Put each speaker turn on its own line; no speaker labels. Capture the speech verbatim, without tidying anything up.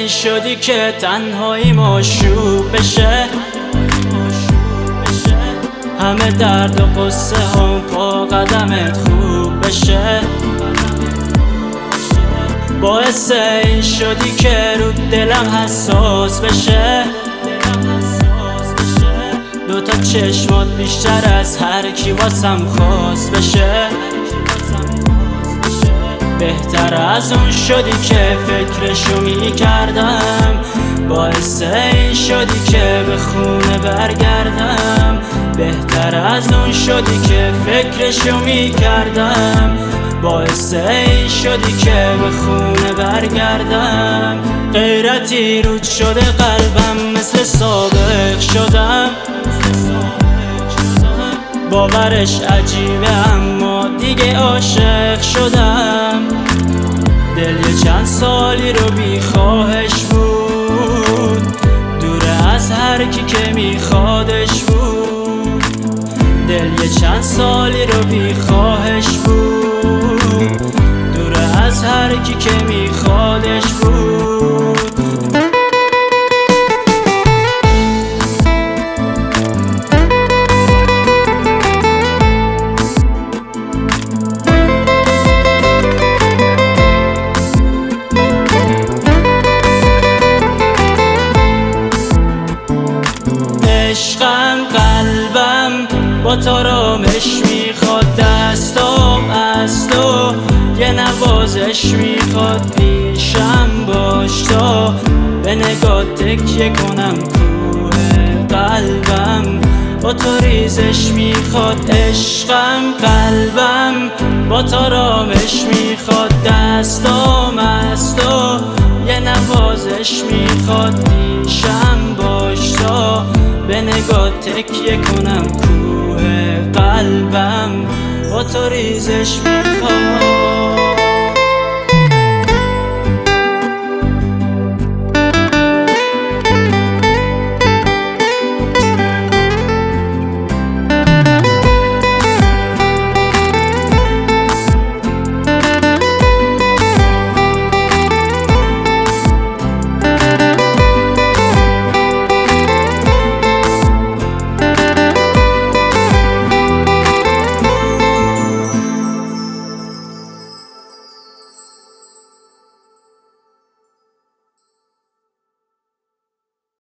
این شدی که تنهایی مشروب بشه، همه درد و قصه هم پا قدمت خوب بشه. باعث این شدی که رو دلم حساس بشه، دوتا چشمات بیشتر از هر کی واسم خاص بشه. بهتر از اون شدی که فکرشو میکردم، باعث این شدی که به خونه برگردم. بهتر از اون شدی که فکرشو میکردم، باعث این شدی که به خونه برگردم. غیرتی رود شده قلبم، مثل سابق شدم. باورش عجیبه اما دیگه عاشق شدم. دل یه چند سالی رو بی خواهش بود، دوره از هر کی که میخوادش بود. دل یه چند سالی رو بی خواهش بود، دوره از هر کی که میخوادش بود. عشقم قلبم با تارامش میخواد، دستام از تو یه نوازش میخواد. پیشم باش تا به نگاه تکیه کنم، کوه قلبم با تو ریزش میخواد. عشقم قلبم با تارامش میخواد، دستام از تو یه نوازش میخواد. پیشم باش تا به نگاه تکیه کنم، کوه قلبم با تو ریزش میخواد.